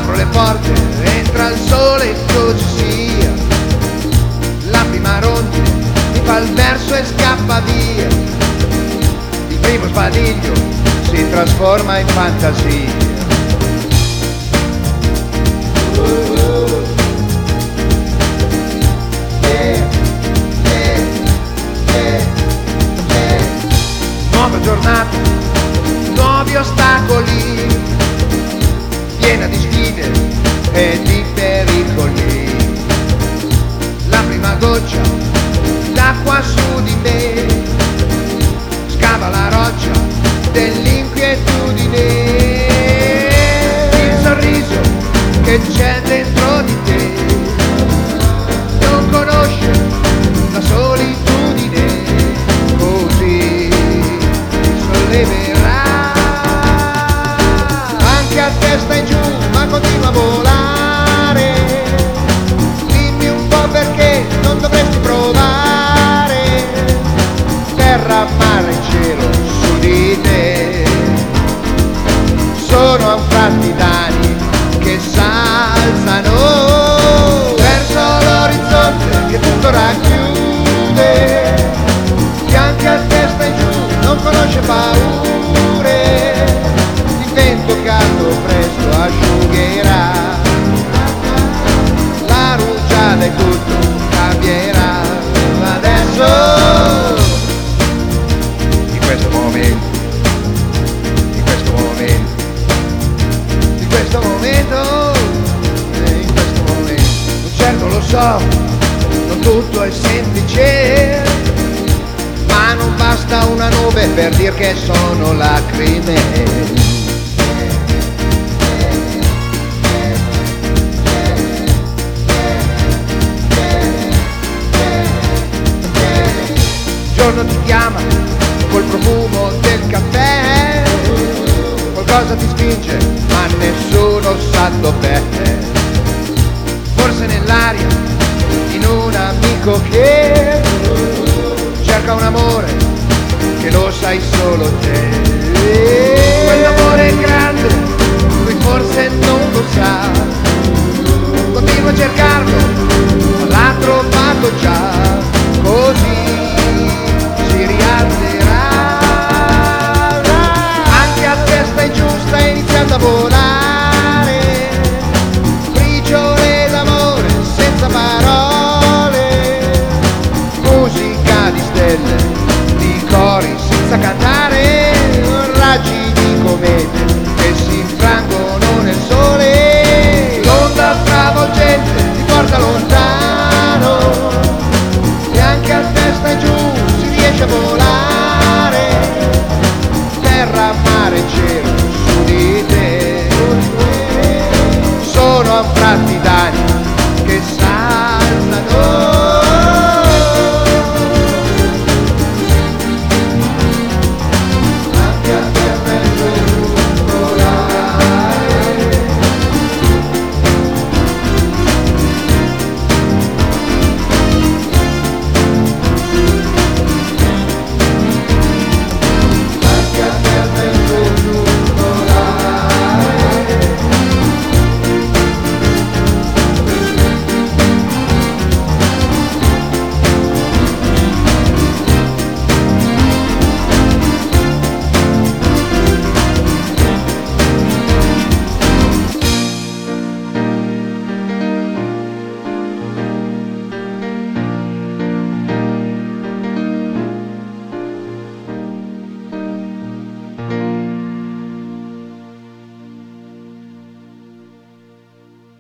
apro le porte, entra il sole e tu ci sia. La prima rondine mi fa il verso e scappa via. Il primo sbadiglio si trasforma in fantasia. Nuova giornata, nuovi ostacoli, piena di sfide e di pericoli. La prima goccia d'acqua su di me scava la roccia dell'inquietudine. Il sorriso che c'è dentro di te non conosce la solitudine, così ti solleverà. Anche a testa in giù, ma continua a volare. Dimmi un po' perché non dovresti provare. Terra, mare, cielo su di te sono anfratti d'ani che s'alzano verso l'orizzonte che tutto racchiude. Che anche a testa in giù non conosce paure. Il vento caldo presto asciugherà la rugiada e tutto cambierà. Adesso, in questo momento, in questo momento, in questo momento, in questo momento. Certo lo so, non tutto è semplice, ma non basta una nube per dir che sono lacrime. Il giorno ti chiama col profumo del caffè, qualcosa ti spinge ma nessuno sa dov'è. Forse nell'aria, in un amico che cerca un amore che lo sai solo te.